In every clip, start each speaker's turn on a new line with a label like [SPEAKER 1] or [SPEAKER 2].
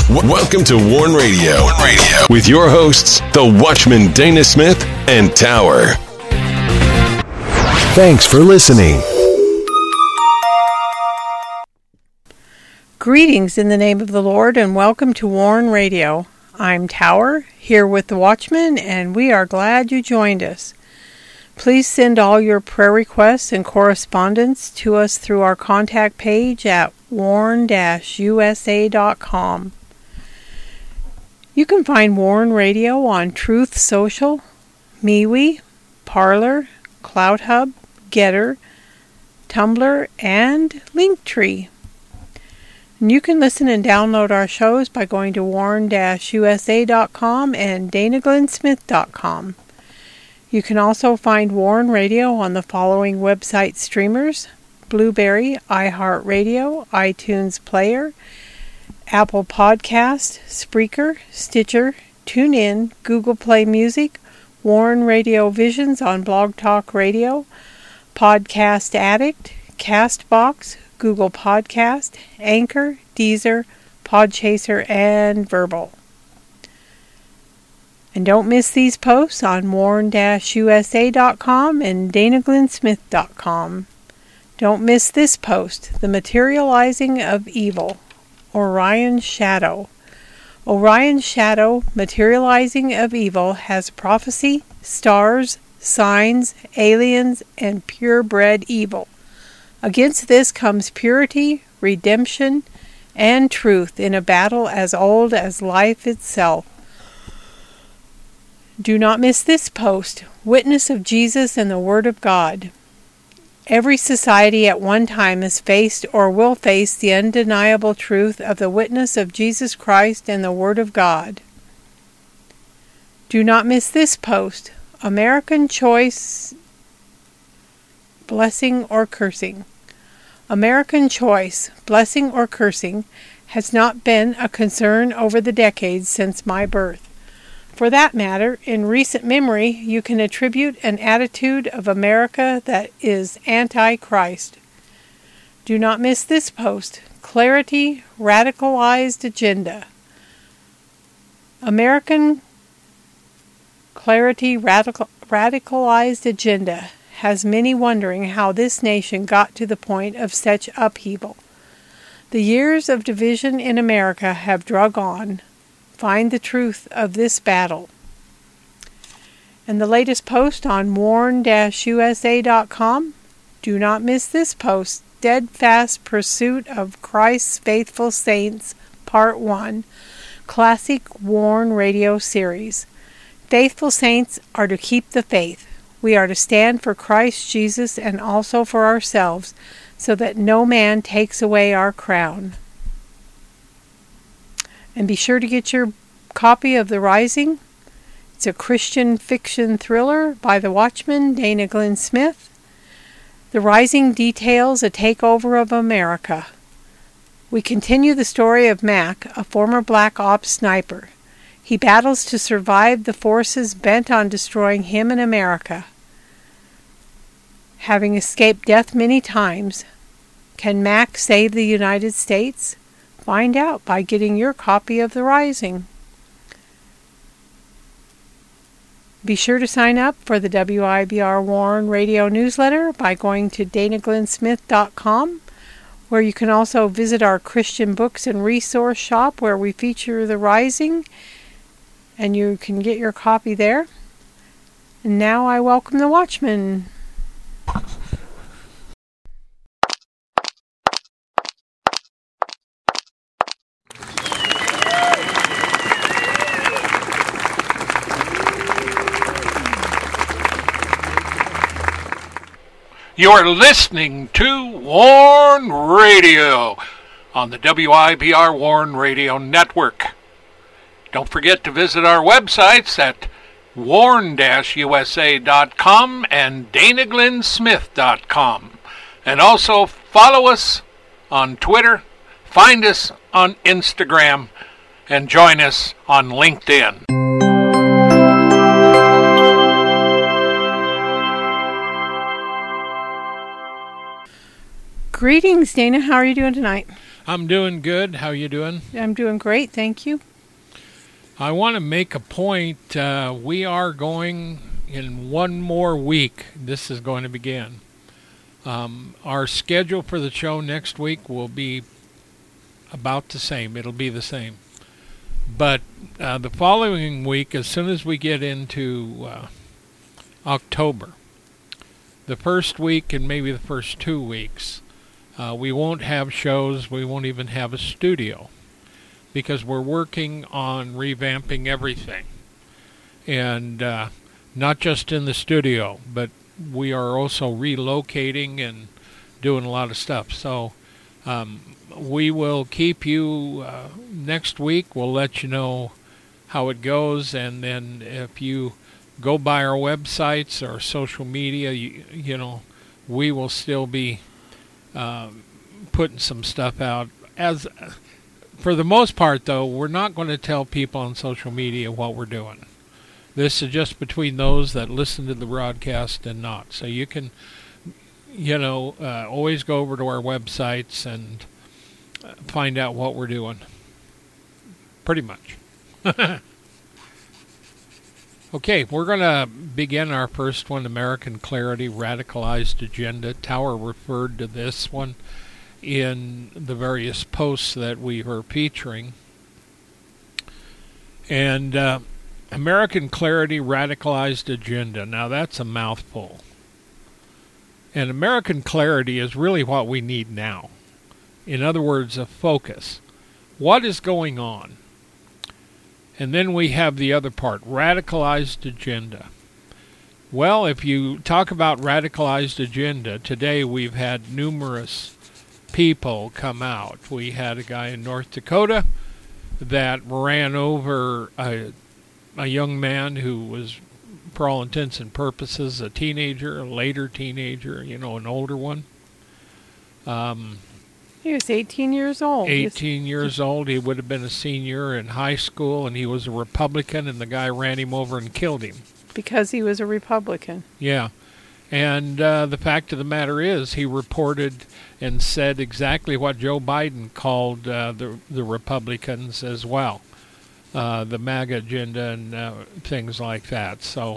[SPEAKER 1] Welcome to Warn Radio. With your hosts, the Watchman Dana Smith and Tower. Thanks for listening.
[SPEAKER 2] Greetings in the name of the Lord and welcome to Warn Radio. I'm Tower, here with the Watchman, and we are glad you joined us. Please send all your prayer requests and correspondence to us through our contact page at warn-usa.com. You can find Warn Radio on Truth Social, MeWe, Parler, CloutHub, Getter, Tumblr, and Linktree. And you can listen and download our shows by going to warn-usa.com and danaglennsmith.com. You can also find Warn Radio on the following website streamers: Blueberry, iHeartRadio, iTunes Player, Apple Podcast, Spreaker, Stitcher, TuneIn, Google Play Music, Warn Radio Visions on Blog Talk Radio, Podcast Addict, Castbox, Google Podcast, Anchor, Deezer, Podchaser, and Verbal. And don't miss these posts on warn-usa.com and danaglennsmith.com. Don't miss this post, The Materializing of Evil, Orion's Shadow. Orion's Shadow, Materializing of Evil, has prophecy, stars, signs, aliens, and purebred evil. Against this comes purity, redemption, and truth in a battle as old as life itself. Do not miss this post, Witness of Jesus and the Word of God. Every society at one time has faced or will face the undeniable truth of the witness of Jesus Christ and the Word of God. Do not miss this post, American Choice, Blessing or Cursing. American choice, blessing or cursing, has not been a concern over the decades since my birth. For that matter, in recent memory, you can attribute an attitude of America that is anti-Christ. Do not miss this post, Clarity, Radicalized Agenda. American Clarity, Radicalized Agenda has many wondering how this nation got to the point of such upheaval. The years of division in America have drug on. Find the truth of this battle. And the latest post on warn-usa.com. Do not miss this post, Steadfast Pursuit of Christ's Faithful Saints, Part 1, Classic Warn Radio Series. Faithful saints are to keep the faith. We are to stand for Christ Jesus and also for ourselves, so that no man takes away our crown. And be sure to get your copy of The Rising. It's a Christian fiction thriller by the Watchman, Dana Glenn Smith. The Rising details a takeover of America. We continue the story of Mac, a former Black Ops sniper. He battles to survive the forces bent on destroying him and America. Having escaped death many times, can Mac save the United States? Find out by getting your copy of The Rising. Be sure to sign up for the WIBR Warn Radio newsletter by going to danaglennsmith.com, where you can also visit our Christian books and resource shop where we feature The Rising, and you can get your copy there. And now I welcome the Watchman.
[SPEAKER 3] You are listening to Warn Radio on the WIBR Warn Radio Network. Don't forget to visit our websites at warn-usa.com and danaglennsmith.com. And also follow us on Twitter, find us on Instagram, and join us on LinkedIn.
[SPEAKER 2] Greetings, Dana. How are you doing tonight?
[SPEAKER 3] I'm doing good. How you doing?
[SPEAKER 2] I'm doing great, thank you.
[SPEAKER 3] I want to make a point. We are going in one more week. This is going to begin. Our schedule for the show next week will be about the same. It'll be the same. But the following week, as soon as we get into October, the first week and maybe the first 2 weeks, we won't have shows. We won't even have a studio because we're working on revamping everything. And not just in the studio, but we are also relocating and doing a lot of stuff. So we will keep you next week. We'll let you know how it goes. And then if you go by our websites or social media, you know, we will still be putting some stuff out. As for the most part, though, we're not going to tell people on social media what we're doing. This is just between those that listen to the broadcast and not. So you can, you know, always go over to our websites and find out what we're doing. Pretty much. Okay, we're going to begin our first one, American Clarity, Radicalized Agenda. Tower referred to this one in the various posts that we were featuring. And American Clarity, Radicalized Agenda. Now that's a mouthful. And American Clarity is really what we need now. In other words, a focus. What is going on? And then we have the other part, Radicalized Agenda. Well, if you talk about Radicalized Agenda, today we've had numerous people come out. We had a guy in North Dakota that ran over a young man who was, for all intents and purposes, a teenager, a later teenager, you know, an older one.
[SPEAKER 2] He was 18 years old.
[SPEAKER 3] 18 years old. He would have been a senior in high school, and he was a Republican, and the guy ran him over and killed him.
[SPEAKER 2] Because he was a Republican.
[SPEAKER 3] Yeah. And the fact of the matter is, he reported and said exactly what Joe Biden called the Republicans as well. The MAGA agenda and things like that. So,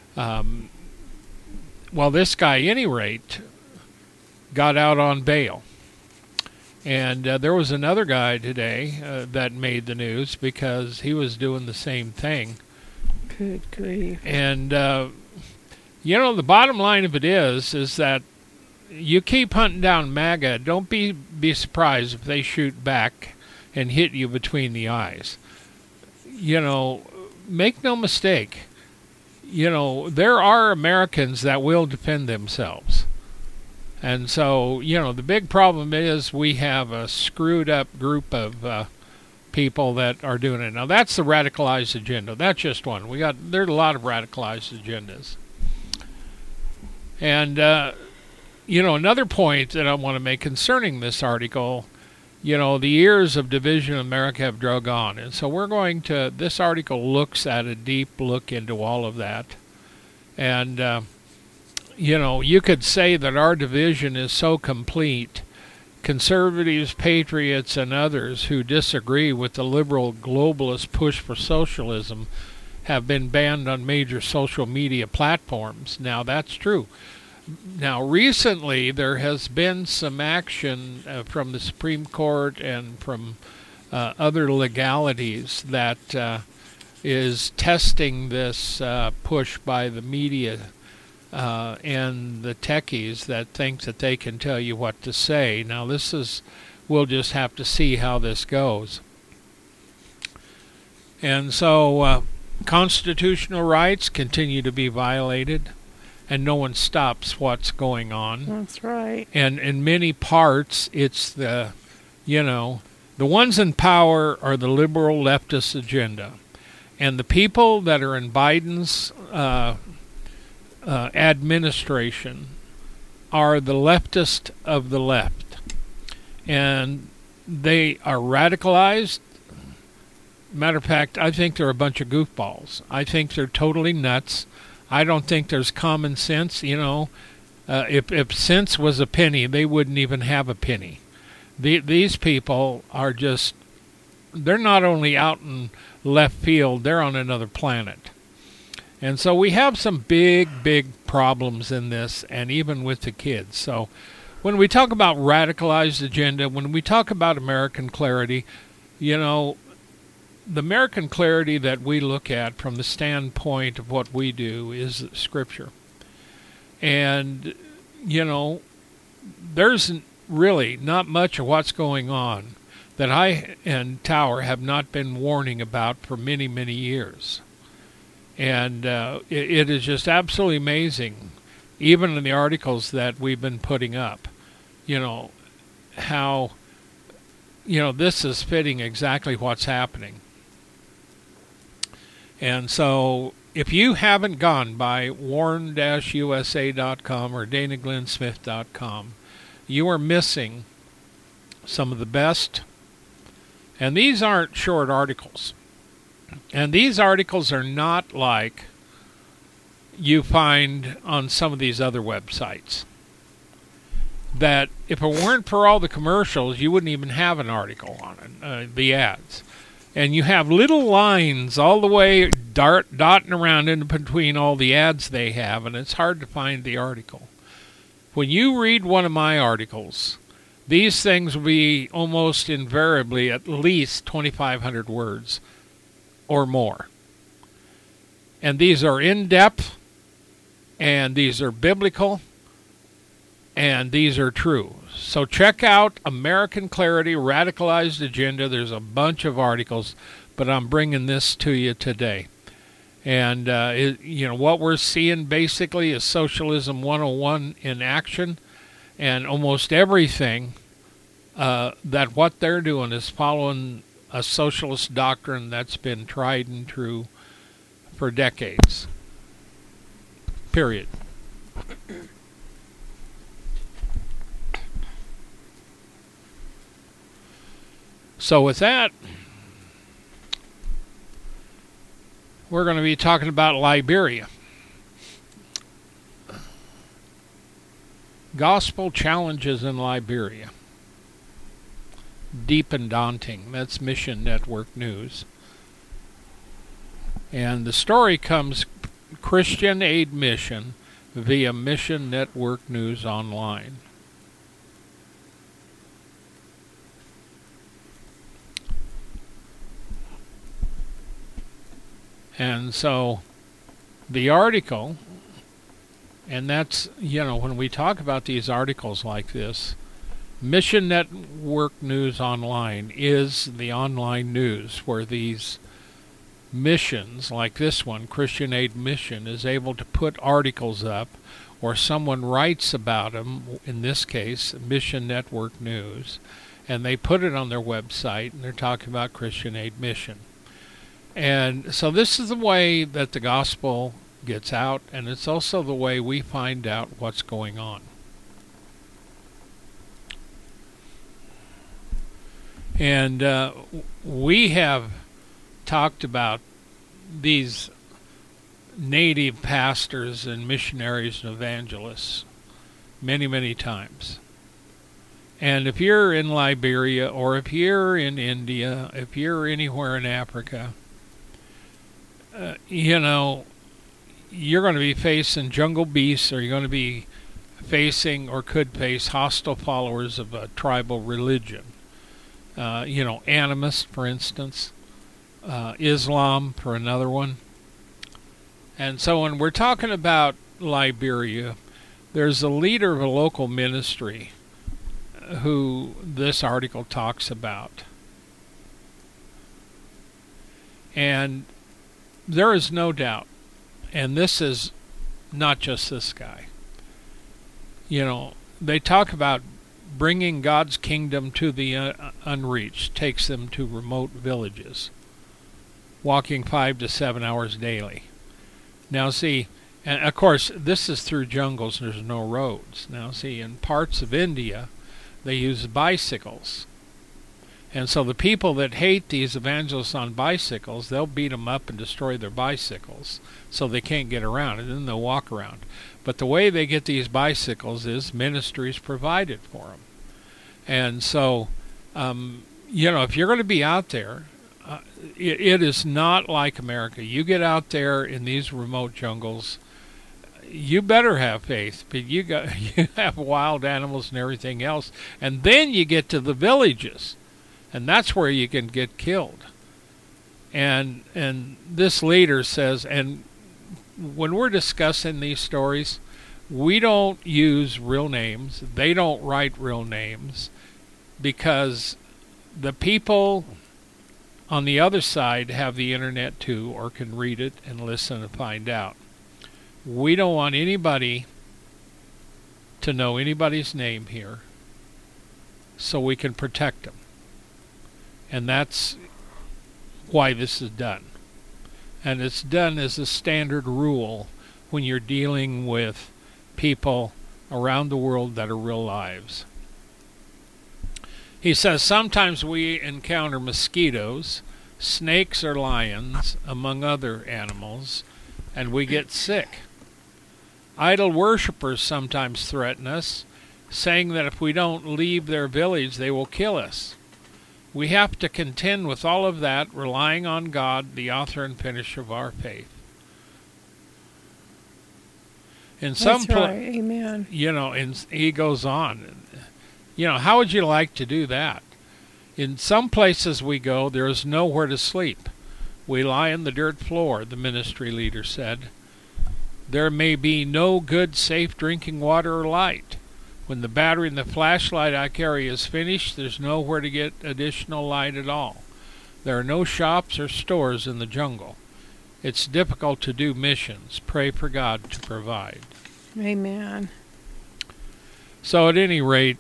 [SPEAKER 3] well, this guy, at any rate, got out on bail. And there was another guy today that made the news because he was doing the same thing.
[SPEAKER 2] Good grief.
[SPEAKER 3] And, you know, the bottom line of it is that you keep hunting down MAGA. Don't be surprised if they shoot back and hit you between the eyes. You know, make no mistake. You know, there are Americans that will defend themselves. And so, you know, the big problem is we have a screwed up group of people that are doing it. Now, that's the radicalized agenda. That's just one. There's a lot of radicalized agendas. And, you know, another point that I want to make concerning this article, you know, the years of division in America have drug on. And so this article looks at a deep look into all of that. And, you know, you could say that our division is so complete, conservatives, patriots, and others who disagree with the liberal globalist push for socialism have been banned on major social media platforms. Now, that's true. Now, recently, there has been some action from the Supreme Court and from other legalities that is testing this push by the media and the techies that think that they can tell you what to say. Now, we'll just have to see how this goes. And so, constitutional rights continue to be violated, and no one stops what's going on.
[SPEAKER 2] That's right.
[SPEAKER 3] And in many parts, it's the ones in power are the liberal leftist agenda. And the people that are in Biden's administration are the leftist of the left. And they are radicalized. Matter of fact, I think they're a bunch of goofballs. I think they're totally nuts. I don't think there's common sense. You know, if sense was a penny, they wouldn't even have a penny. These people are just, they're not only out in left field, they're on another planet. And so we have some big problems in this, and even with the kids. So when we talk about radicalized agenda, when we talk about American clarity, you know, the American clarity that we look at from the standpoint of what we do is Scripture. And, you know, there's really not much of what's going on that I and Tower have not been warning about for many years. And it is just absolutely amazing, even in the articles that we've been putting up, you know, how, you know, this is fitting exactly what's happening. And so if you haven't gone by warn-usa.com or danaglennsmith.com, you are missing some of the best. And these aren't short articles. And these articles are not like you find on some of these other websites. That if it weren't for all the commercials, you wouldn't even have an article on it, the ads. And you have little lines all the way dotting around in between all the ads they have, and it's hard to find the article. When you read one of my articles, these things will be almost invariably at least 2,500 words or more. And these are in-depth, and these are biblical, and these are true. So check out American Clarity, Radicalized Agenda. There's a bunch of articles, but I'm bringing this to you today. And, you know, what we're seeing basically is Socialism 101 in action, and almost everything that what they're doing is following a socialist doctrine that's been tried and true for decades. Period. So with that, we're going to be talking about Liberia. Gospel challenges in Liberia. Deep and daunting. That's Mission Network News. And the story comes Christian Aid Mission via Mission Network News Online. And so the article, and that's, you know, when we talk about these articles like this, Mission Network News Online is the online news where these missions, like this one, Christian Aid Mission, is able to put articles up, or someone writes about them, in this case, Mission Network News, and they put it on their website, and they're talking about Christian Aid Mission. And so this is the way that the gospel gets out, and it's also the way we find out what's going on. And we have talked about these native pastors and missionaries and evangelists many times. And if you're in Liberia, or if you're in India, if you're anywhere in Africa, you know, you're going to be facing jungle beasts, or you're going to be facing, or could face, hostile followers of a tribal religion. You know, animist, for instance, Islam, for another one. And so when we're talking about Liberia, there's a leader of a local ministry who this article talks about. And there is no doubt, and this is not just this guy, you know, they talk about bringing God's kingdom to the unreached, takes them to remote villages, walking 5 to 7 hours daily. Now see, and of course this is through jungles, there's no roads. Now see, in parts of India, they use bicycles. And so the people that hate these evangelists on bicycles, they'll beat them up and destroy their bicycles so they can't get around, and then they'll walk around. But the way they get these bicycles is ministries provided for them. And so, if you're going to be out there, it is not like America. You get out there in these remote jungles, you better have faith. But you have wild animals and everything else, and then you get to the villages, and that's where you can get killed. And this leader says, and when we're discussing these stories, we don't use real names. They don't write real names, because the people on the other side have the internet too, or can read it and listen and find out. We don't want anybody to know anybody's name here, so we can protect them. And that's why this is done. And it's done as a standard rule when you're dealing with people around the world that are real lives. He says, sometimes we encounter mosquitoes, snakes, or lions, among other animals, and we get sick. Idol worshippers sometimes threaten us, saying that if we don't leave their village, they will kill us. We have to contend with all of that, relying on God, the author and finisher of our faith.
[SPEAKER 2] That's right. Amen.
[SPEAKER 3] And he goes on. How would you like to do that? In some places we go, there is nowhere to sleep. We lie on the dirt floor, the ministry leader said. There may be no good, safe drinking water or light. When the battery in the flashlight I carry is finished, there's nowhere to get additional light at all. There are no shops or stores in the jungle. It's difficult to do missions. Pray for God to provide.
[SPEAKER 2] Amen.
[SPEAKER 3] So at any rate,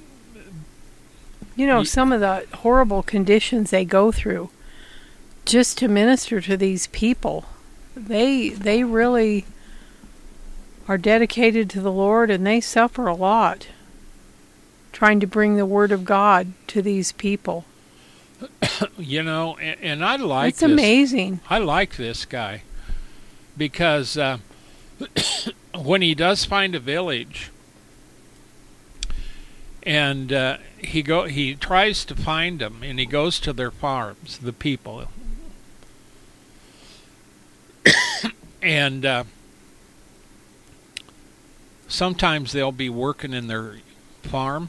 [SPEAKER 2] some of the horrible conditions they go through just to minister to these people, they really are dedicated to the Lord, and they suffer a lot trying to bring the Word of God to these people.
[SPEAKER 3] And I like
[SPEAKER 2] it's amazing.
[SPEAKER 3] I like this guy because when he does find a village, and he tries to find them, and he goes to their farms, the people, and sometimes they'll be working in their farm,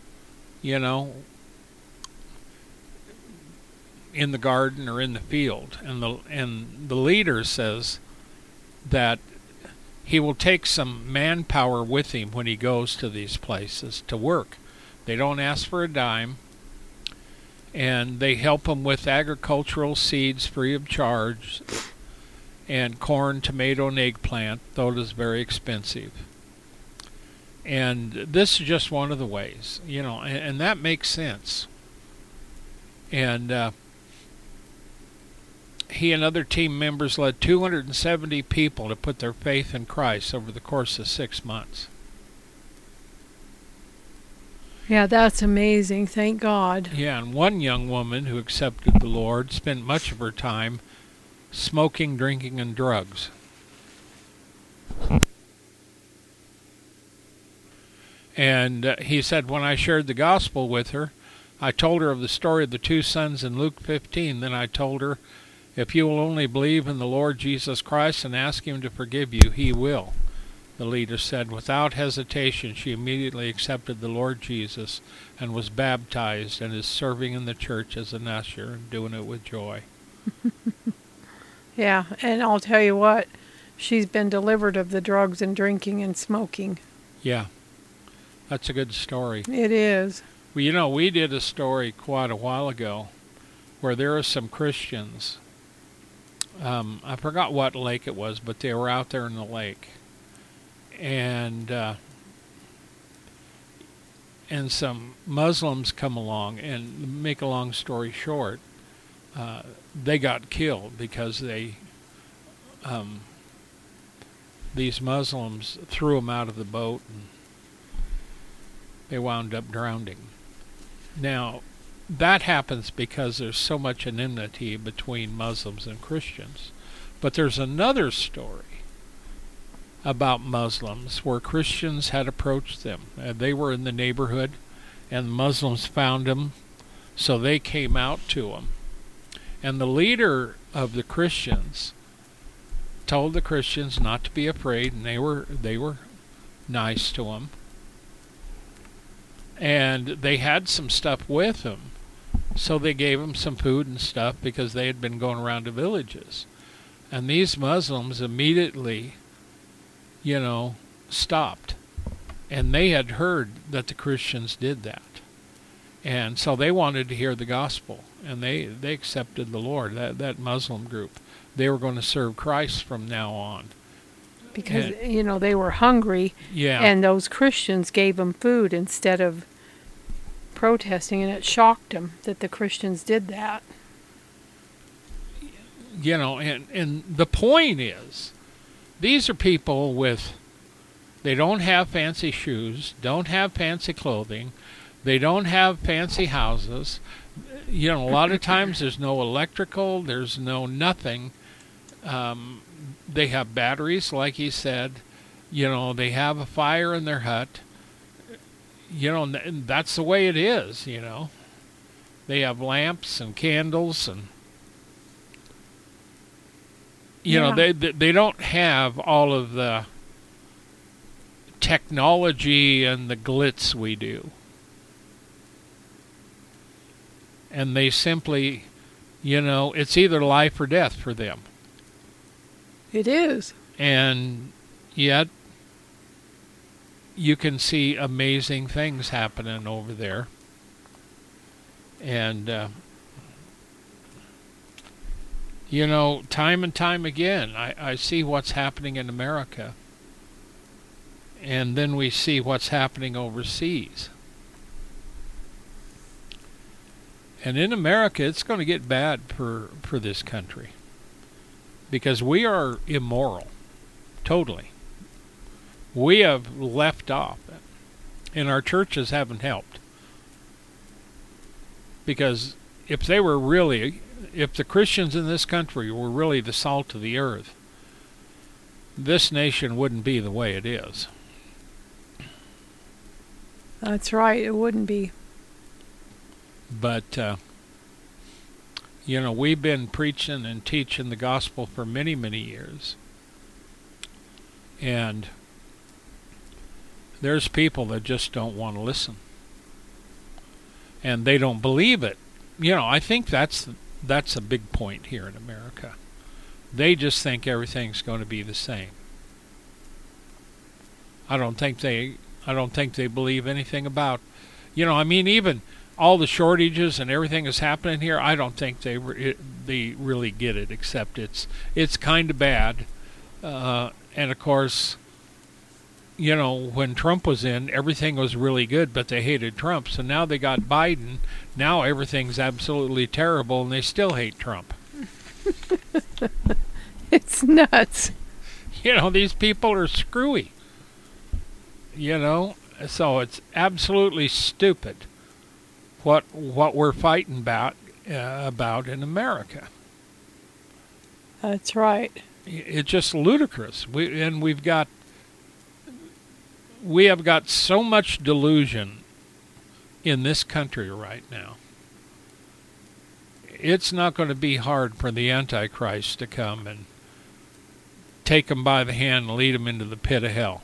[SPEAKER 3] in the garden or in the field, and the leader says that he will take some manpower with him when he goes to these places to work. They don't ask for a dime, and they help him with agricultural seeds free of charge, and corn, tomato, and eggplant, though it is very expensive. And this is just one of the ways, and that makes sense. And he and other team members led 270 people to put their faith in Christ over the course of 6 months.
[SPEAKER 2] Yeah, that's amazing. Thank God.
[SPEAKER 3] Yeah, and one young woman who accepted the Lord spent much of her time smoking, drinking, and drugs. And he said, when I shared the gospel with her, I told her of the story of the two sons in Luke 15. Then I told her, if you will only believe in the Lord Jesus Christ and ask Him to forgive you, He will. The leader said, without hesitation, she immediately accepted the Lord Jesus and was baptized and is serving in the church as an usher and doing it with joy.
[SPEAKER 2] Yeah, and I'll tell you what, she's been delivered of the drugs and drinking and smoking.
[SPEAKER 3] Yeah, that's a good story.
[SPEAKER 2] It is.
[SPEAKER 3] Well, we did a story quite a while ago where there are some Christians. I forgot what lake it was, but they were out there in the lake. And some Muslims come along, and make a long story short, they got killed because these Muslims threw them out of the boat, and they wound up drowning. Now, that happens because there's so much enmity between Muslims and Christians. But there's another story about Muslims where Christians had approached them. They were in the neighborhood, and the Muslims found him, so they came out to him. And the leader of the Christians told the Christians not to be afraid, and they were nice to him. And they had some stuff with them, so they gave him some food and stuff because they had been going around to villages. And these Muslims immediately, stopped. And they had heard that the Christians did that. And so they wanted to hear the gospel. And they accepted the Lord, that Muslim group. They were going to serve Christ from now on.
[SPEAKER 2] Because, they were hungry.
[SPEAKER 3] Yeah.
[SPEAKER 2] And those Christians gave them food instead of protesting. And it shocked them that the Christians did that.
[SPEAKER 3] And the point is, these are people they don't have fancy shoes, don't have fancy clothing, they don't have fancy houses. A lot of times there's no electrical, there's no nothing. They have batteries, like he said. They have a fire in their hut. And that's the way it is, They have lamps and candles and they don't have all of the technology and the glitz we do. And they simply, it's either life or death for them.
[SPEAKER 2] It is.
[SPEAKER 3] And yet, you can see amazing things happening over there. And, time and time again, I see what's happening in America. And then we see what's happening overseas. And in America, it's going to get bad for this country. Because we are immoral. Totally. We have left off. And our churches haven't helped. Because if the Christians in this country were really the salt of the earth, this nation wouldn't be the way it is.
[SPEAKER 2] That's right, it wouldn't be.
[SPEAKER 3] But, we've been preaching and teaching the gospel for many, many years. And there's people that just don't want to listen. And they don't believe it. I think that's a big point here in America. They just think everything's going to be the same. I don't think they believe anything about, even all the shortages and everything that's happening here. I don't think they really get it. Except it's kind of bad, and of course, when Trump was in, everything was really good, but they hated Trump. So now they got Biden. Now everything's absolutely terrible, and they still hate Trump.
[SPEAKER 2] It's nuts.
[SPEAKER 3] These people are screwy. So it's absolutely stupid what we're fighting about in America.
[SPEAKER 2] That's right.
[SPEAKER 3] It's just ludicrous. We have got so much delusion in this country right now. It's not going to be hard for the Antichrist to come and take them by the hand and lead them into the pit of hell.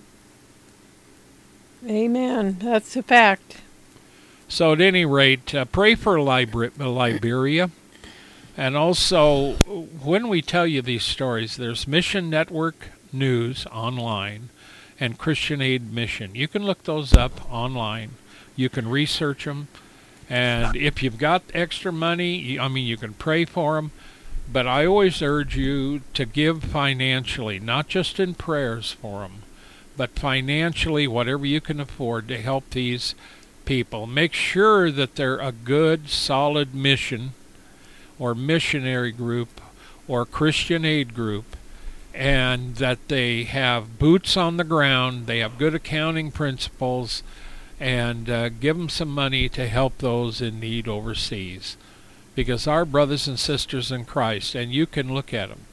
[SPEAKER 2] Amen. That's a fact.
[SPEAKER 3] So at any rate, pray for Liberia. And also, when we tell you these stories, there's Mission Network News online and Christian Aid Mission. You can look those up online. You can research them. And if you've got extra money, you can pray for them. But I always urge you to give financially, not just in prayers for them, but financially, whatever you can afford to help these people. Make sure that they're a good, solid mission or missionary group or Christian aid group, and that they have boots on the ground, they have good accounting principles, and give them some money to help those in need overseas. Because our brothers and sisters in Christ, and you can look at them,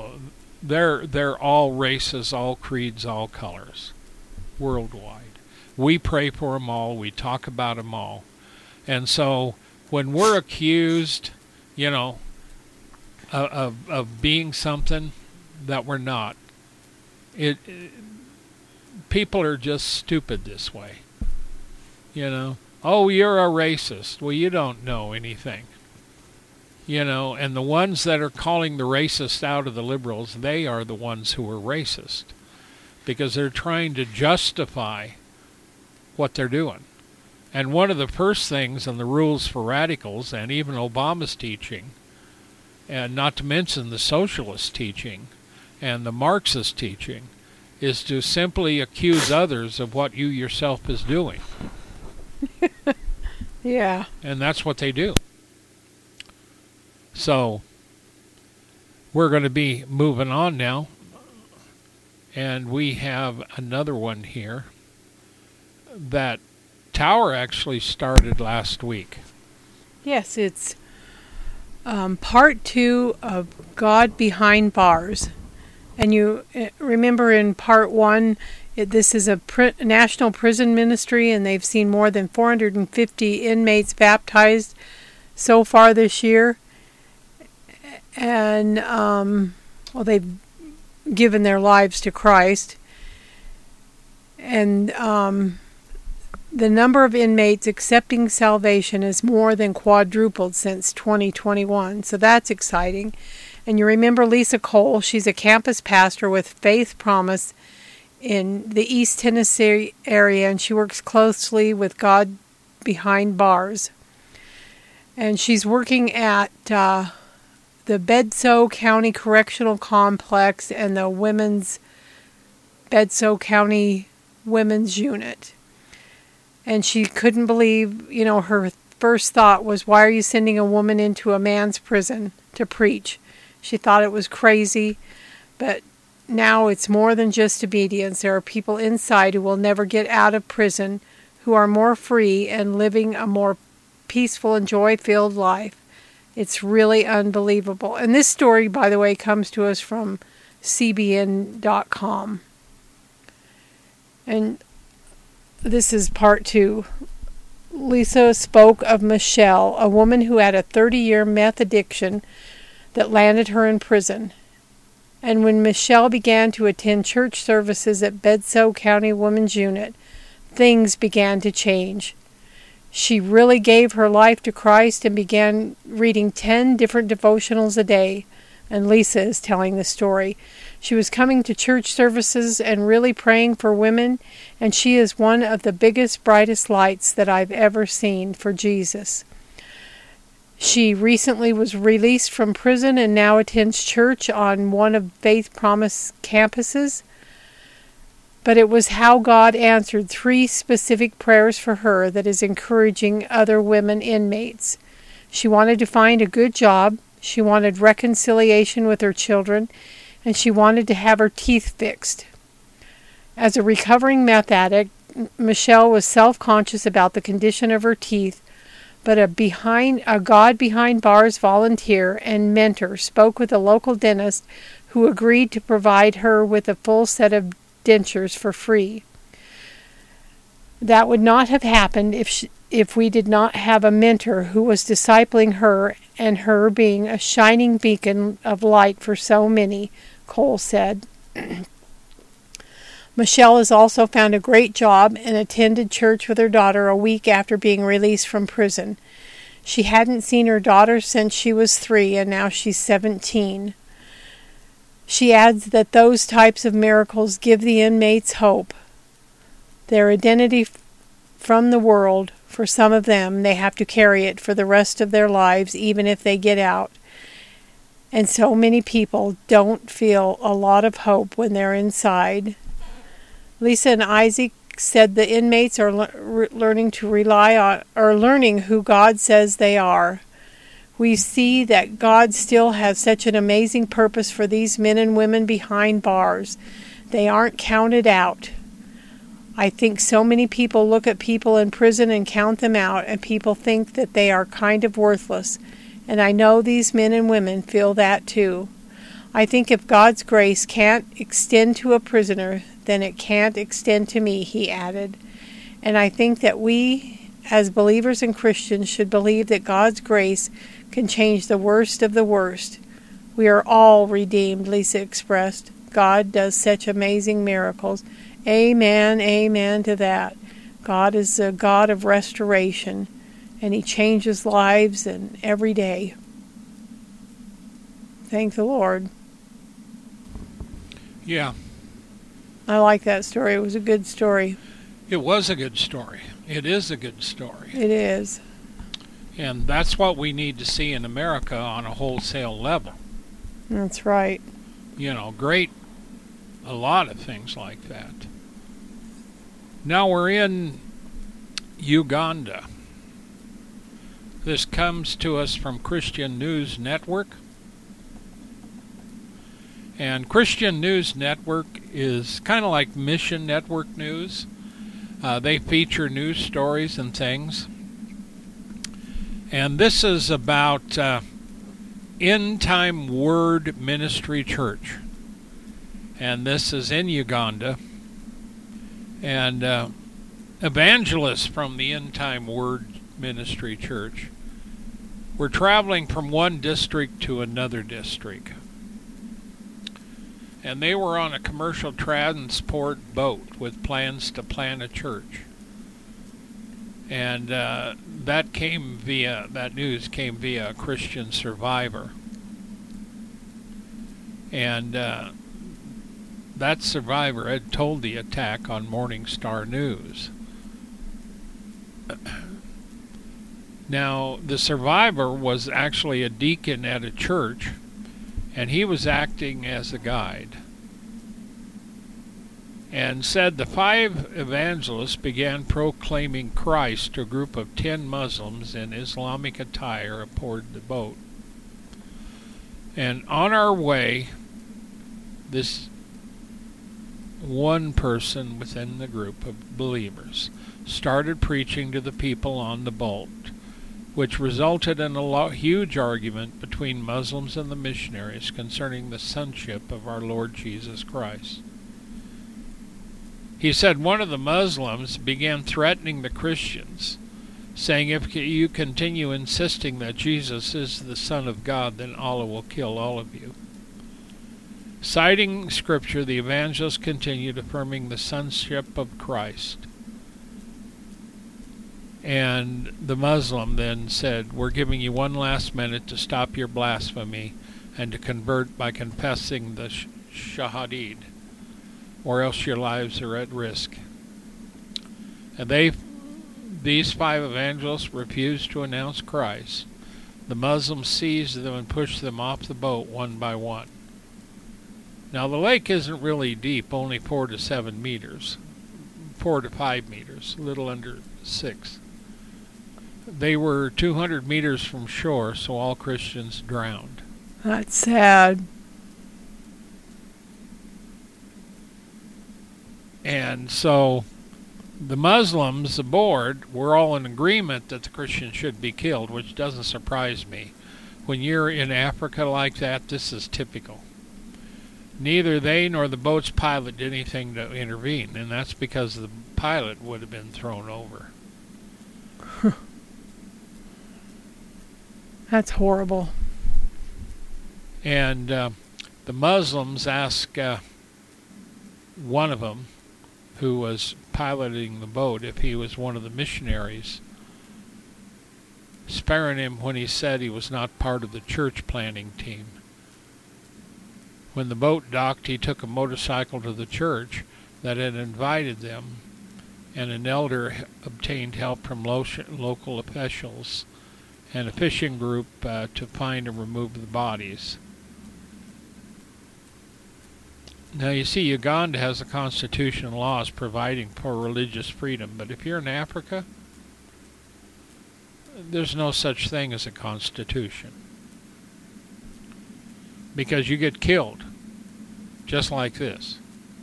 [SPEAKER 3] they're all races, all creeds, all colors, worldwide. We pray for them all. We talk about them all. And so when we're accused, of being something that we're not, people are just stupid this way. Oh, you're a racist. Well, you don't know anything. And the ones that are calling the racists out of the liberals, they are the ones who are racist, because they're trying to justify what they're doing. And one of the first things in the rules for radicals, and even Obama's teaching, and not to mention the socialist teaching and the Marxist teaching, is to simply accuse others of what you yourself is doing.
[SPEAKER 2] Yeah.
[SPEAKER 3] And that's what they do. So we're going to be moving on now. And we have another one here. That tower actually started last week.
[SPEAKER 2] Yes, it's part 2 of God Behind Bars. And you remember in part 1, this is a national prison ministry, and they've seen more than 450 inmates baptized so far this year. And, they've given their lives to Christ. And the number of inmates accepting salvation is more than quadrupled since 2021. So that's exciting. And you remember Lisa Cole. She's a campus pastor with Faith Promise in the East Tennessee area, and she works closely with God Behind Bars. And she's working at the Bedso County Correctional Complex and the Bedso County Women's Unit. And she couldn't believe, her first thought was, why are you sending a woman into a man's prison to preach? She thought it was crazy, but now it's more than just obedience. There are people inside who will never get out of prison, who are more free and living a more peaceful and joy-filled life. It's really unbelievable. And this story, by the way, comes to us from CBN.com. And this is part 2. Lisa spoke of Michelle, a woman who had a 30-year meth addiction that landed her in prison. And when Michelle began to attend church services at Bedso County Women's Unit, things began to change. She really gave her life to Christ and began reading 10 different devotionals a day. And Lisa is telling the story. She was coming to church services and really praying for women, and she is one of the biggest, brightest lights that I've ever seen for Jesus. She recently was released from prison and now attends church on one of Faith Promise campuses. But it was how God answered 3 specific prayers for her that is encouraging other women inmates. She wanted to find a good job, she wanted reconciliation with her children, and she wanted to have her teeth fixed. As a recovering meth addict, Michelle was self-conscious about the condition of her teeth, but a God Behind Bars volunteer and mentor spoke with a local dentist who agreed to provide her with a full set of dentures for free. That would not have happened if we did not have a mentor who was discipling her, and her being a shining beacon of light for so many, Cole said. Michelle has also found a great job and attended church with her daughter a week after being released from prison. She hadn't seen her daughter since she was 3, and now she's 17. She adds that those types of miracles give the inmates hope. Their identity from the world, for some of them, they have to carry it for the rest of their lives, even if they get out. And so many people don't feel a lot of hope when they're inside. Lisa and Isaac said the inmates are learning to rely on, or learning who God says they are. We see that God still has such an amazing purpose for these men and women behind bars. They aren't counted out. I think so many people look at people in prison and count them out, and people think that they are kind of worthless. And I know these men and women feel that too. I think if God's grace can't extend to a prisoner, then it can't extend to me, he added. And I think that we, as believers and Christians, should believe that God's grace can change the worst of the worst. We are all redeemed, Lisa expressed. God does such amazing miracles. Amen, amen to that. God is a God of restoration, and He changes lives and every day. Thank the Lord.
[SPEAKER 3] Yeah.
[SPEAKER 2] I like that story. It was a good story.
[SPEAKER 3] It was a good story. It is a good story.
[SPEAKER 2] It is.
[SPEAKER 3] And that's what we need to see in America on a wholesale level.
[SPEAKER 2] That's right.
[SPEAKER 3] You know, a lot of things like that. Now we're in Uganda. This comes to us from Christian News Network. And Christian News Network is kind of like Mission Network News. They feature news stories and things. And this is about End Time Word Ministry Church. And this is in Uganda. And evangelists from the End Time Word Ministry Church were traveling from one district to another district. And they were on a commercial transport boat with plans to plant a church. And that news came via a Christian Survivor. And that Survivor had told the attack on Morning Star News. Now, the Survivor was actually a deacon at a church, and he was acting as a guide, and said the 5 evangelists began proclaiming Christ to a group of 10 Muslims in Islamic attire aboard the boat. And on our way, this one person within the group of believers started preaching to the people on the boat, which resulted in a huge argument between Muslims and the missionaries concerning the sonship of our Lord Jesus Christ. He said one of the Muslims began threatening the Christians, saying, if you continue insisting that Jesus is the Son of God, then Allah will kill all of you. Citing Scripture, the evangelists continued affirming the sonship of Christ. And the Muslim then said, we're giving you one last minute to stop your blasphemy and to convert by confessing the Shahadid, or else your lives are at risk. And these 5 evangelists refused to announce Christ. The Muslims seized them and pushed them off the boat one by one. Now the lake isn't really deep, only 4 to 7 meters, 4 to 5 meters, a little under 6. They were 200 meters from shore, so all Christians drowned.
[SPEAKER 2] That's sad.
[SPEAKER 3] And so the Muslims aboard were all in agreement that the Christians should be killed, which doesn't surprise me. When you're in Africa like that, this is typical. Neither they nor the boat's pilot did anything to intervene, and that's because the pilot would have been thrown over.
[SPEAKER 2] That's horrible.
[SPEAKER 3] And the Muslims asked one of them, who was piloting the boat, if he was one of the missionaries, sparing him when he said he was not part of the church planting team. When the boat docked, he took a motorcycle to the church that had invited them, and an elder obtained help from local officials and a fishing group to find and remove the bodies. Now you see, Uganda has a constitution and laws providing for religious freedom, but if you're in Africa, there's no such thing as a constitution. Because you get killed, just like this.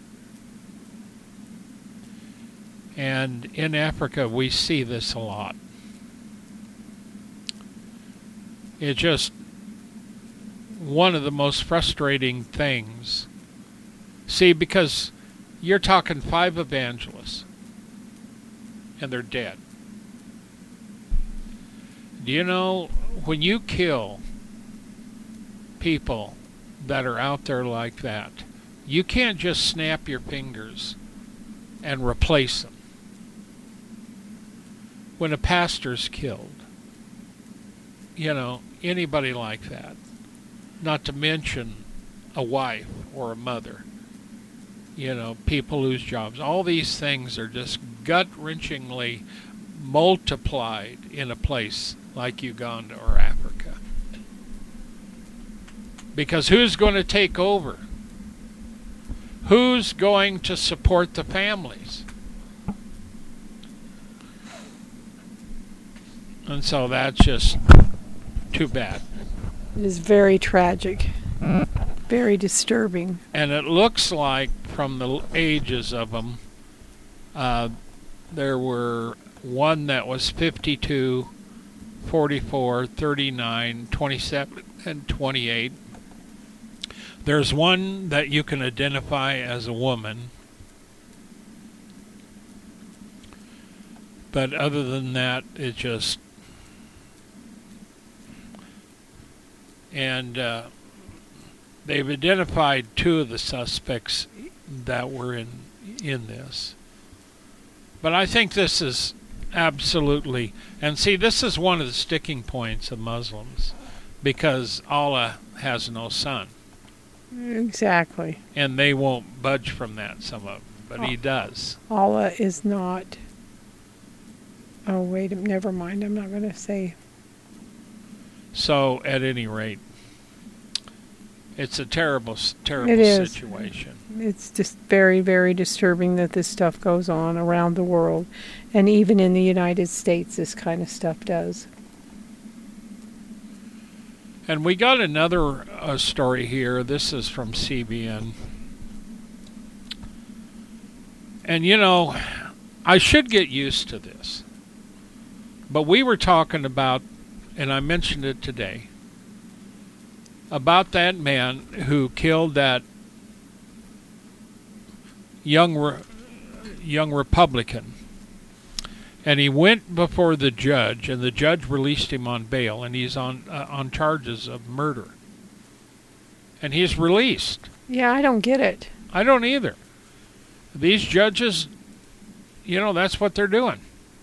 [SPEAKER 3] And in Africa, we see this a lot. It's just one of the most frustrating things. See, because you're talking 5 evangelists. and they're dead. Do you know, when you kill people that are out there like that, you can't just snap your fingers and replace them. When a pastor's killed, you know, anybody like that, not to mention a wife or a mother, you know, people lose jobs. All these things are just gut-wrenchingly multiplied in a place like Uganda or Africa. Because who's going to take over? Who's going to support the families? And so that's just too bad.
[SPEAKER 2] It is very tragic. Very disturbing.
[SPEAKER 3] And it looks like, from the ages of them, there were one that was 52, 44, 39, 27, and 28. There's one that you can identify as a woman. But other than that, it just... And they've identified two of the suspects that were in this. But I think this is absolutely... And see, this is one of the sticking points of Muslims, because Allah has no son.
[SPEAKER 2] Exactly.
[SPEAKER 3] And they won't budge from that, some of them. But He does.
[SPEAKER 2] Allah is not... Oh, wait, never mind. I'm not going to say...
[SPEAKER 3] So, at any rate, it's a terrible, terrible situation.
[SPEAKER 2] It's just very, very disturbing that this stuff goes on around the world. And even in the United States, this kind of stuff does.
[SPEAKER 3] And we got another story here. This is from CBN. And, you know, I should get used to this. But we were talking about, and I mentioned it today, about that man who killed that young Republican. And he went before the judge, and the judge released him on bail, and he's on charges of murder. And he's released.
[SPEAKER 2] Yeah, I don't get it.
[SPEAKER 3] I don't either. These judges, you know, that's what they're doing.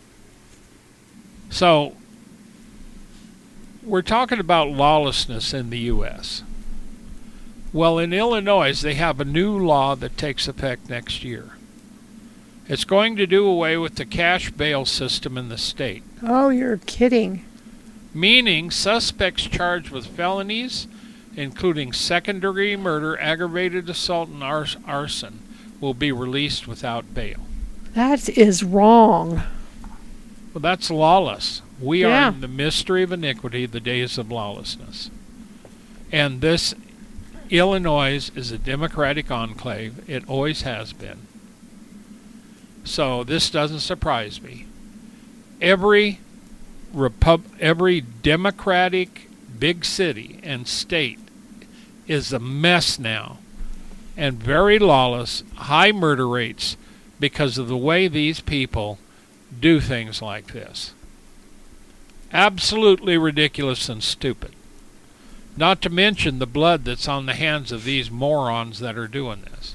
[SPEAKER 3] So, we're talking about lawlessness in the U.S. Well, in Illinois, they have a new law that takes effect next year. It's going to do away with the cash bail system in the state.
[SPEAKER 2] Oh, you're kidding.
[SPEAKER 3] Meaning suspects charged with felonies, including second-degree murder, aggravated assault, and arson, will be released without bail.
[SPEAKER 2] That is wrong.
[SPEAKER 3] Well, that's lawless. We are in the mystery of iniquity, the days of lawlessness. And this, Illinois, is a Democratic enclave. It always has been. So this doesn't surprise me. Every Democratic big city and state is a mess now, and very lawless, high murder rates because of the way these people do things like this. Absolutely ridiculous and stupid. Not to mention the blood that's on the hands of these morons that are doing this.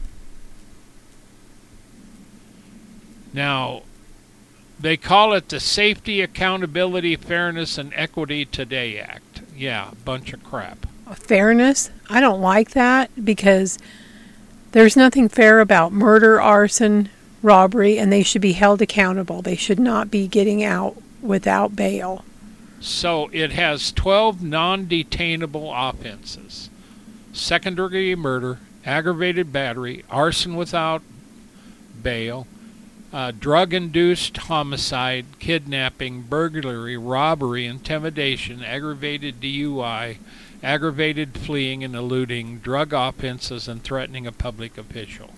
[SPEAKER 3] Now, they call it the Safety, Accountability, Fairness, and Equity Today Act. Yeah, a bunch of crap.
[SPEAKER 2] Fairness? I don't like that, because there's nothing fair about murder, arson, robbery, and they should be held accountable. They should not be getting out without bail.
[SPEAKER 3] So it has 12 non-detainable offenses. Second-degree murder, aggravated battery, arson without bail, drug-induced homicide, kidnapping, burglary, robbery, intimidation, aggravated DUI, aggravated fleeing and eluding, drug offenses, and threatening a public official.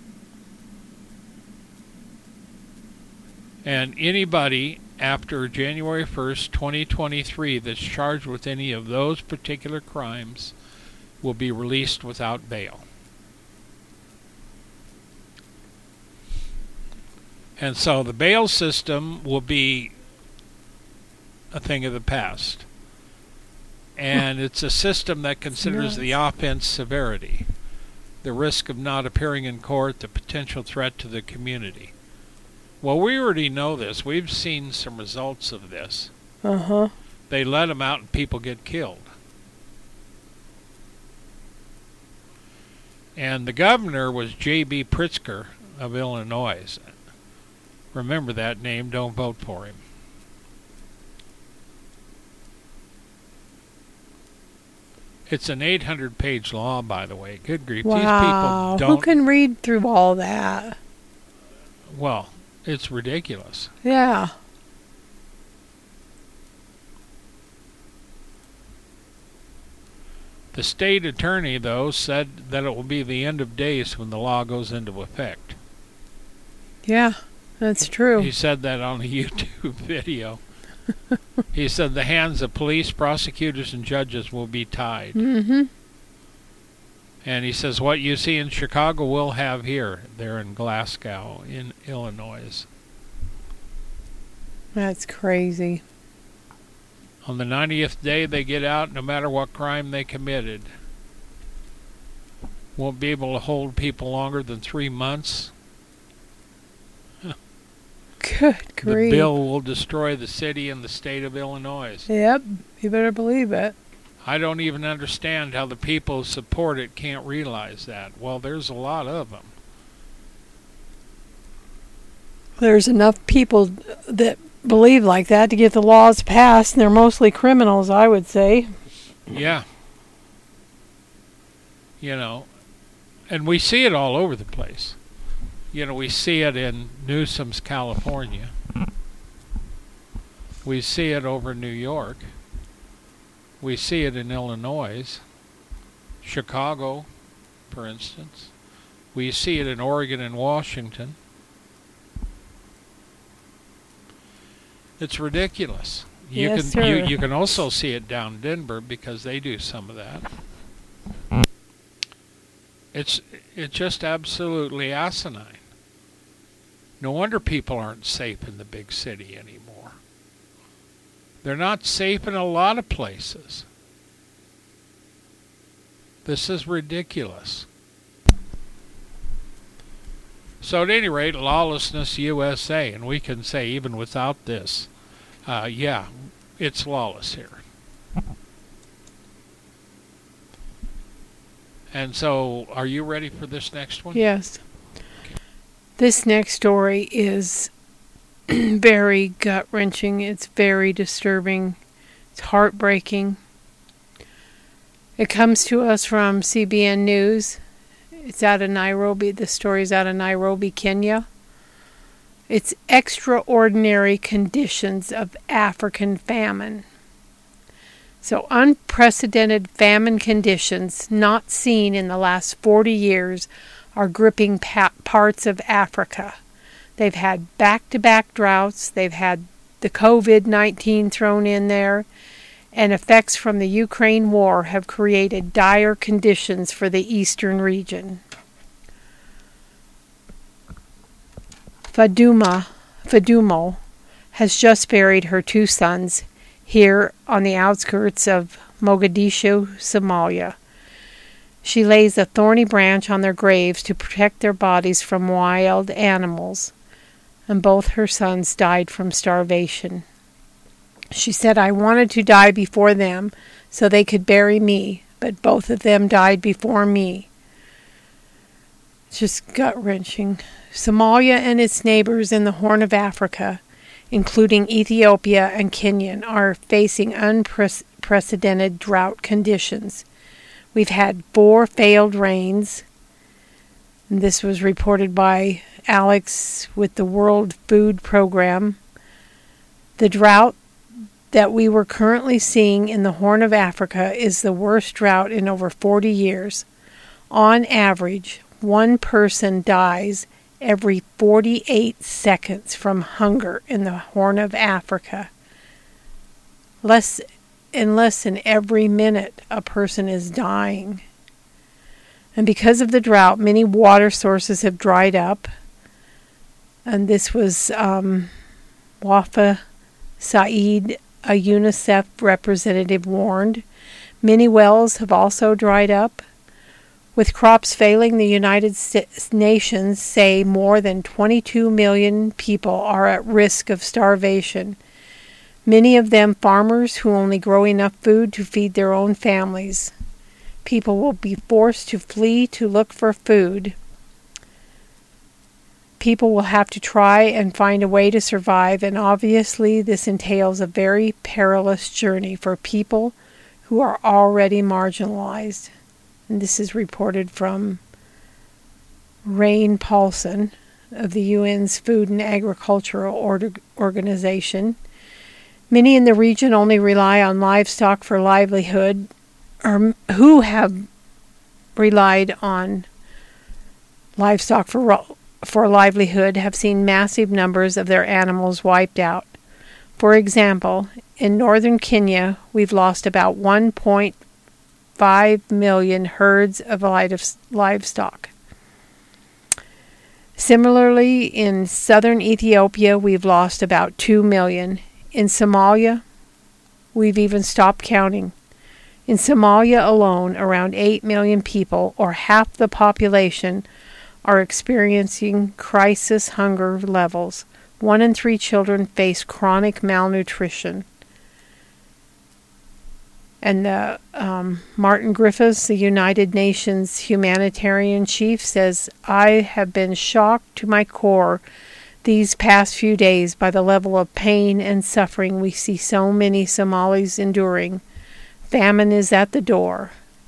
[SPEAKER 3] And anybody after January 1st, 2023 that's charged with any of those particular crimes will be released without bail. And so the bail system will be a thing of the past. And it's a system that considers the offense severity, the risk of not appearing in court, the potential threat to the community. Well, we already know this. We've seen some results of this.
[SPEAKER 2] Uh-huh.
[SPEAKER 3] They let them out and people get killed. And the governor was J.B. Pritzker of Illinois. Remember that name. Don't vote for him. It's an 800-page law, by the way. Good grief.
[SPEAKER 2] Wow.
[SPEAKER 3] These people don't...
[SPEAKER 2] Who can read through all that?
[SPEAKER 3] Well, it's ridiculous.
[SPEAKER 2] Yeah.
[SPEAKER 3] The state attorney, though, said that it will be the end of days when the law goes into effect.
[SPEAKER 2] Yeah, that's true.
[SPEAKER 3] He said that on a YouTube video. He said the hands of police, prosecutors, and judges will be tied.
[SPEAKER 2] Mm-hmm.
[SPEAKER 3] And he says what you see in Chicago we'll have here. They're in Glasgow, in Illinois.
[SPEAKER 2] That's crazy.
[SPEAKER 3] On the 90th day they get out, no matter what crime they committed. Won't be able to hold people longer than 3 months.
[SPEAKER 2] Good grief.
[SPEAKER 3] The bill will destroy the city and the state of Illinois.
[SPEAKER 2] Yep, you better believe it.
[SPEAKER 3] I don't even understand how the people who support it can't realize that. Well, there's a lot of them.
[SPEAKER 2] There's enough people that believe like that to get the laws passed, and they're mostly criminals, I would say.
[SPEAKER 3] Yeah. You know, and we see it all over the place. You know, we see it in Newsom's California. We see it over New York. We see it in Illinois. Chicago, for instance. We see it in Oregon and Washington. It's ridiculous. You can also see it down Denver because they do some of that. It's just absolutely asinine. No wonder people aren't safe in the big city anymore. They're not safe in a lot of places. This is ridiculous. So at any rate, lawlessness USA, and we can say even without this, yeah, it's lawless here. And so, are you ready for this next one?
[SPEAKER 2] Yes. Okay. This next story is very gut-wrenching. It's very disturbing. It's heartbreaking. It comes to us from CBN News. It's out of Nairobi. The story's out of Nairobi, Kenya. It's extraordinary conditions of African famine. So unprecedented famine conditions not seen in the last 40 years are gripping parts of Africa. They've had back-to-back droughts. They've had the COVID-19 thrown in there. And effects from the Ukraine war have created dire conditions for the eastern region. Fadumo has just buried her 2 sons here on the outskirts of Mogadishu, Somalia. She lays a thorny branch on their graves to protect their bodies from wild animals, and both her sons died from starvation. She said, "I wanted to die before them so they could bury me, but both of them died before me." It's just gut-wrenching. Somalia and its neighbors in the Horn of Africa, including Ethiopia and Kenya, are facing unprecedented drought conditions. We've had 4 failed rains. And this was reported by Alex with the World Food Program. The drought that we were currently seeing in the Horn of Africa is the worst drought in over 40 years. On average, 1 person dies every 48 seconds from hunger in the Horn of Africa. Less than every minute a person is dying. And because of the drought, many water sources have dried up. And this was Wafa Saeed, a UNICEF representative, warned. Many wells have also dried up. With crops failing, the United Nations say more than 22 million people are at risk of starvation. Many of them farmers who only grow enough food to feed their own families. People will be forced to flee to look for food. People will have to try and find a way to survive, and obviously this entails a very perilous journey for people who are already marginalized. And this is reported from Rain Paulson of the UN's Food and Agricultural Organization. Many in the region only rely on livestock for livelihood, or who have relied on livestock for livelihood have seen massive numbers of their animals wiped out. For example, in northern Kenya, we've lost about 1.5 million herds of livestock. Similarly, in southern Ethiopia, we've lost about 2 million. In Somalia, we've even stopped counting. In Somalia alone, around 8 million people, or half the population, are experiencing crisis hunger levels. 1 in 3 children face chronic malnutrition. And Martin Griffiths, the United Nations humanitarian chief, says, "I have been shocked to my core these past few days by the level of pain and suffering we see so many Somalis enduring. Famine is at the door."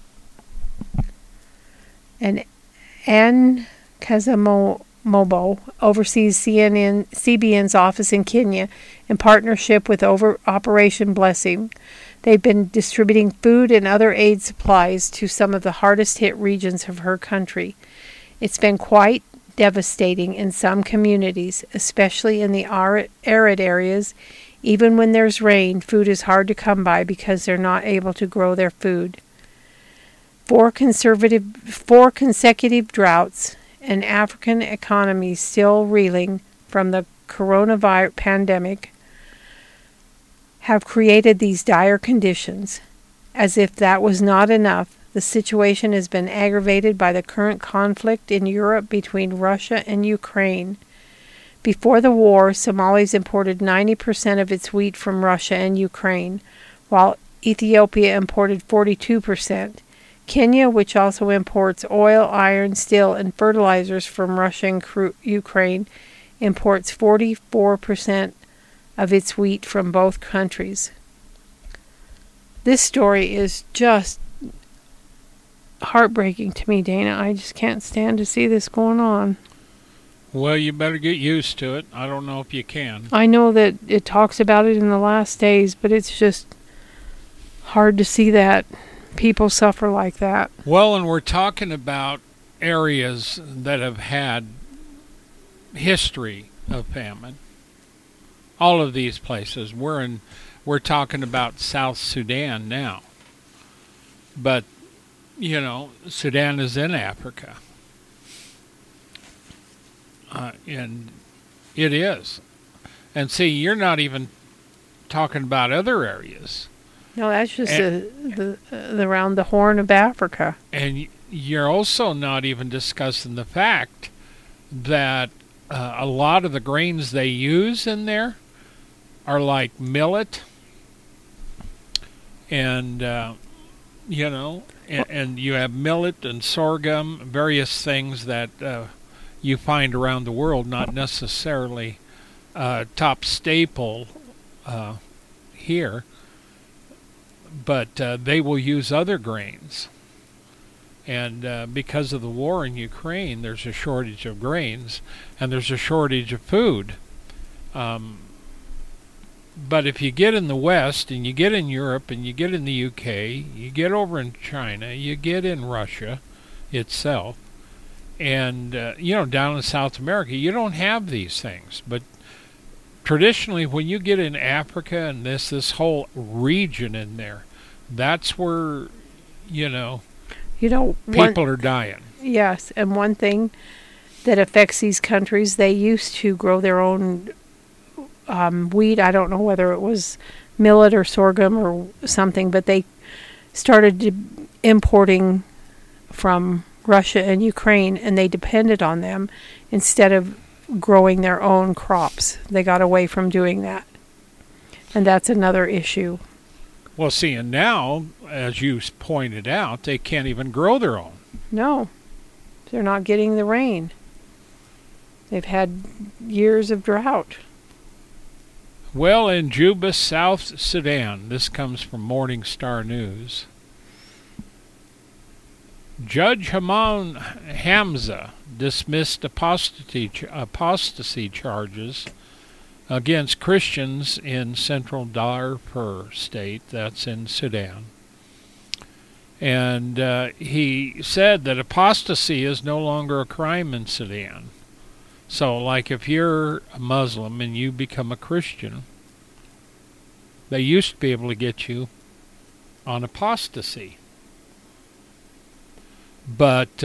[SPEAKER 2] And Anne Kazamobo oversees CBN's office in Kenya in partnership with Operation Blessing. They've been distributing food and other aid supplies to some of the hardest hit regions of her country. It's been quite devastating in some communities, especially in the arid areas. Even when there's rain, food is hard to come by because they're not able to grow their food. 4 consecutive droughts, and African economies still reeling from the coronavirus pandemic have created these dire conditions. As if that was not enough, the situation has been aggravated by the current conflict in Europe between Russia and Ukraine. Before the war, Somalia imported 90% of its wheat from Russia and Ukraine, while Ethiopia imported 42%. Kenya, which also imports oil, iron, steel, and fertilizers from Russia and Ukraine, imports 44% of its wheat from both countries. This story is just heartbreaking to me, Dana. I just can't stand to see this going on.
[SPEAKER 3] Well, you better get used to it. I don't know if you can.
[SPEAKER 2] I know that it talks about it in the last days, but it's just hard to see that people suffer like that.
[SPEAKER 3] Well, and we're talking about areas that have had history of famine. All of these places. We're talking about South Sudan now. But, you know, Sudan is in Africa. And it is. And see, you're not even talking about other areas.
[SPEAKER 2] No, that's just around the Horn of Africa.
[SPEAKER 3] And you're also not even discussing the fact that a lot of the grains they use in there are like millet and, you know, and you have millet and sorghum, various things that you find around the world, not necessarily top staple here, but they will use other grains. And because of the war in Ukraine, there's a shortage of grains, and there's a shortage of food. But if you get in the West, and you get in Europe, and you get in the UK, you get over in China, you get in Russia itself, and, you know, down in South America, you don't have these things. But traditionally, when you get in Africa and this whole region in there, that's where, you know, people are dying.
[SPEAKER 2] Yes, and one thing that affects these countries. They used to grow their own wheat. I don't know whether it was millet or sorghum or something, but they started importing from Russia and Ukraine, and they depended on them instead of growing their own crops. They got away from doing that. And that's another issue.
[SPEAKER 3] Well, see, and now, as you pointed out, they can't even grow their own.
[SPEAKER 2] No, they're not getting the rain. They've had years of drought.
[SPEAKER 3] Well, in Juba, South Sudan, this comes from Morning Star News, Judge Haman Hamza dismissed apostasy charges against Christians in central Darfur state, that's in Sudan. And he said that apostasy is no longer a crime in Sudan. So, like if you're a Muslim and you become a Christian, they used to be able to get you on apostasy. But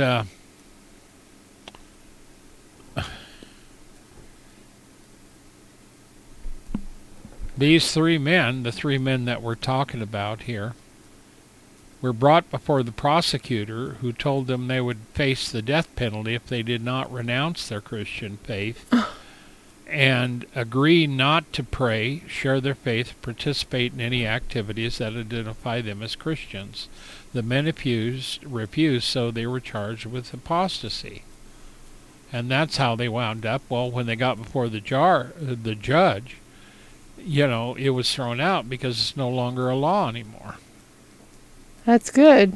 [SPEAKER 3] these three men, the three men that we're talking about here, were brought before the prosecutor, who told them they would face the death penalty if they did not renounce their Christian faith and agree not to pray, share their faith, participate in any activities that identify them as Christians. The men refused, so they were charged with apostasy. And that's how they wound up. Well, when they got before the judge, you know, it was thrown out because it's no longer a law anymore.
[SPEAKER 2] That's good.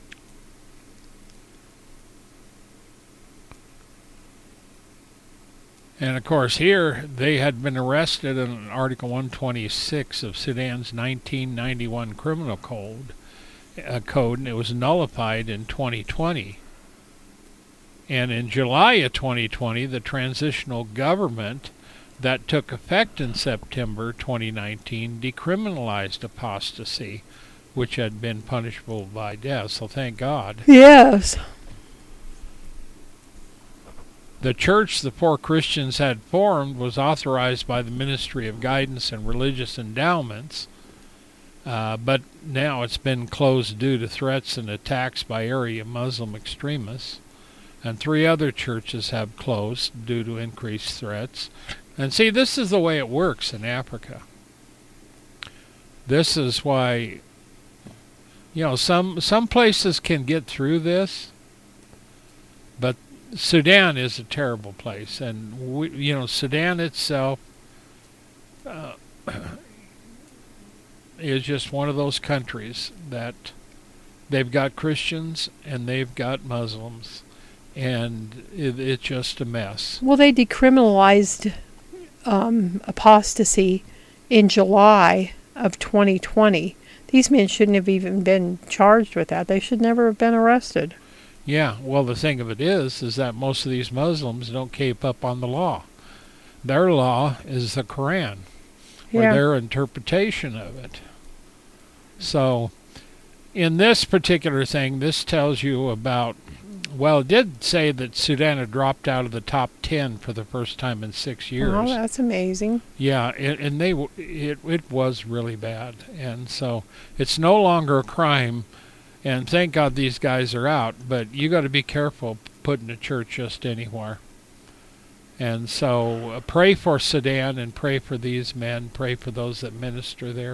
[SPEAKER 3] And of course here they had been arrested in Article 126 of Sudan's 1991 Criminal Code, and it was nullified in 2020. And in July of 2020, the transitional government that took effect in September 2019 decriminalized apostasy, which had been punishable by death, so thank God.
[SPEAKER 2] Yes.
[SPEAKER 3] The church the four Christians had formed was authorized by the Ministry of Guidance and Religious Endowments, but now it's been closed due to threats and attacks by area Muslim extremists. And 3 other churches have closed due to increased threats. And see, this is the way it works in Africa. This is why, you know, some places can get through this, but Sudan is a terrible place. And, Sudan itself is just one of those countries that they've got Christians and they've got Muslims. And it's just a mess.
[SPEAKER 2] Well, they decriminalized apostasy in July of 2020. These men shouldn't have even been charged with that. They should never have been arrested.
[SPEAKER 3] Yeah, well, the thing of it is that most of these Muslims don't keep up on the law. Their law is the Quran, or their interpretation of it. So, in this particular thing, this tells you about, well, it did say that Sudan had dropped out of the top 10 for the first time in 6 years.
[SPEAKER 2] Oh, that's amazing.
[SPEAKER 3] Yeah, and it was really bad. And so it's no longer a crime, and thank God these guys are out, but you got to be careful putting a church just anywhere. And so pray for Sudan and pray for these men, pray for those that minister there.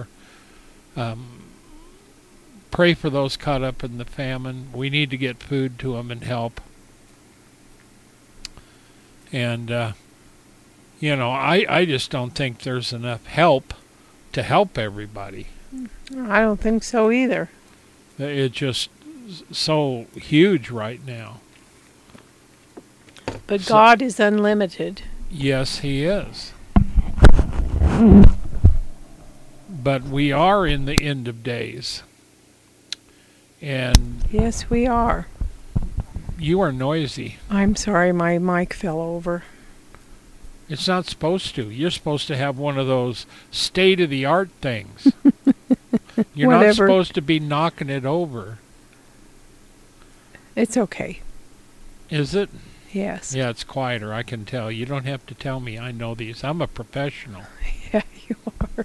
[SPEAKER 3] Pray for those caught up in the famine. We need to get food to them and help. And, I just don't think there's enough help to help everybody.
[SPEAKER 2] I don't think so either.
[SPEAKER 3] It's just so huge right now.
[SPEAKER 2] But God is unlimited.
[SPEAKER 3] Yes, He is. But we are in the end of days. And
[SPEAKER 2] yes, we are.
[SPEAKER 3] You are noisy.
[SPEAKER 2] I'm sorry, my mic fell over.
[SPEAKER 3] It's not supposed to. You're supposed to have one of those state-of-the-art things. You're not supposed to be knocking it over.
[SPEAKER 2] It's okay.
[SPEAKER 3] Is it?
[SPEAKER 2] Yes.
[SPEAKER 3] Yeah, it's quieter, I can tell. You don't have to tell me I know these. I'm a professional.
[SPEAKER 2] Yeah, you are.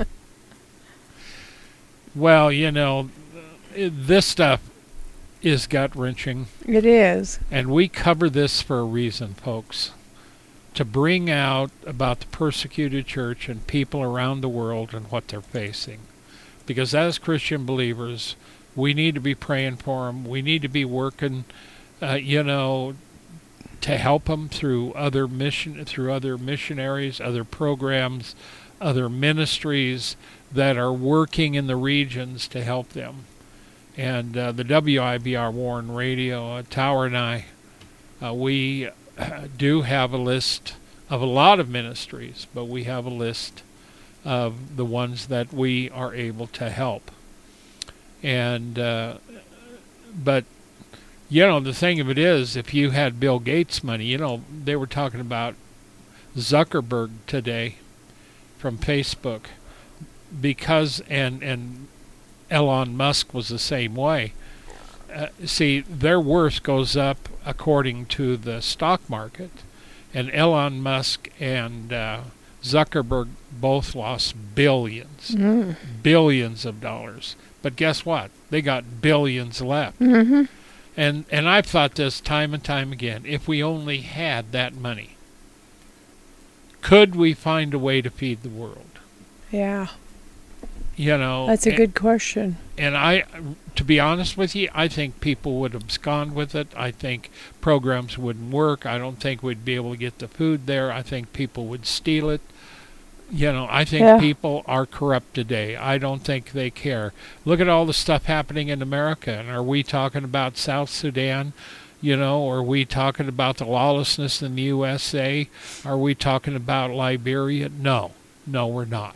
[SPEAKER 3] Well, you know, this stuff is gut-wrenching.
[SPEAKER 2] It is.
[SPEAKER 3] And we cover this for a reason, folks. To bring out about the persecuted church and people around the world and what they're facing. Because as Christian believers, we need to be praying for them. We need to be working, to help them through other missionaries, other programs, other ministries that are working in the regions to help them. And the WIBR Warren Radio, Tower and I, we do have a list of a lot of ministries, but we have a list of the ones that we are able to help. And but the thing of it is, if you had Bill Gates money, they were talking about Zuckerberg today from Facebook, because and Elon Musk was the same way. See, their worth goes up according to the stock market, and Elon Musk and Zuckerberg both lost billions of dollars. But guess what? They got billions left. Mm-hmm. And I've thought this time and time again. If we only had that money, could we find a way to feed the world?
[SPEAKER 2] Yeah. That's a good question.
[SPEAKER 3] And to be honest with you, I think people would abscond with it. I think programs wouldn't work. I don't think we'd be able to get the food there. I think people would steal it. I think people are corrupt today. I don't think they care. Look at all the stuff happening in America. And are we talking about South Sudan? Are we talking about the lawlessness in the USA? Are we talking about Liberia? No, we're not.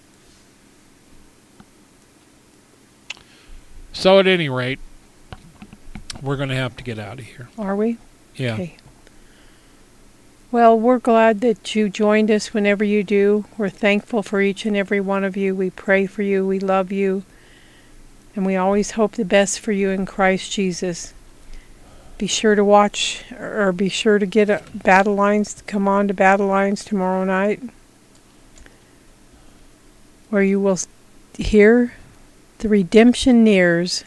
[SPEAKER 3] So at any rate, we're going to have to get out of here.
[SPEAKER 2] Are we?
[SPEAKER 3] Yeah.
[SPEAKER 2] Okay. Well, we're glad that you joined us whenever you do. We're thankful for each and every one of you. We pray for you. We love you. And we always hope the best for you in Christ Jesus. Be sure to watch, or be sure to get Battle Lines, come on to Battle Lines tomorrow night, where you will hear The Redemption Nears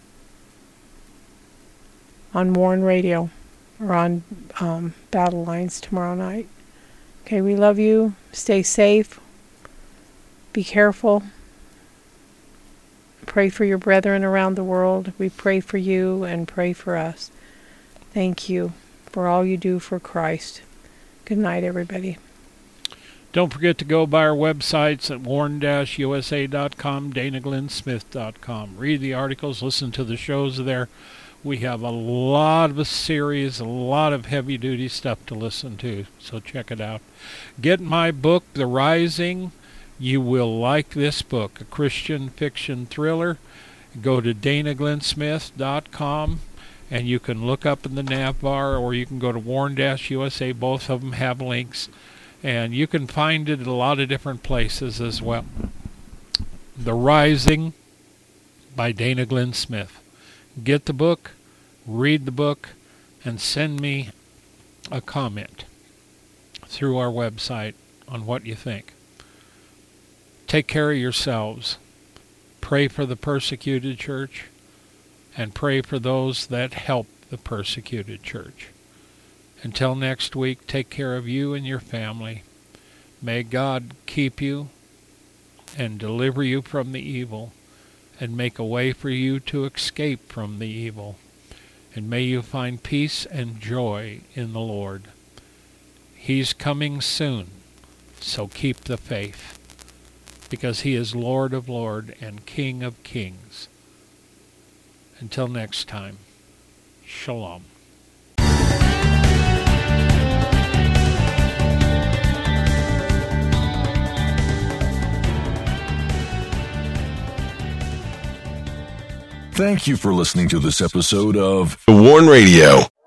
[SPEAKER 2] on Warren Radio, or on Battle Lines tomorrow night. Okay, we love you. Stay safe. Be careful. Pray for your brethren around the world. We pray for you and pray for us. Thank you for all you do for Christ. Good night, everybody.
[SPEAKER 3] Don't forget to go by our websites at warren-usa.com, danaglennsmith.com. Read the articles, listen to the shows there. We have a lot of a series, a lot of heavy-duty stuff to listen to, so check it out. Get my book, The Rising. You will like this book, a Christian fiction thriller. Go to danaglennsmith.com, and you can look up in the nav bar, or you can go to Warren-USA. Both of them have links, and you can find it at a lot of different places as well. The Rising by Dana Glenn Smith. Get the book, read the book, and send me a comment through our website on what you think. Take care of yourselves. Pray for the persecuted church, and pray for those that help the persecuted church. Until next week, take care of you and your family. May God keep you and deliver you from the evil, and make a way for you to escape from the evil. And may you find peace and joy in the Lord. He's coming soon, so keep the faith, because He is Lord of Lords and King of Kings. Until next time, Shalom.
[SPEAKER 1] Thank you for listening to this episode of Warren Radio.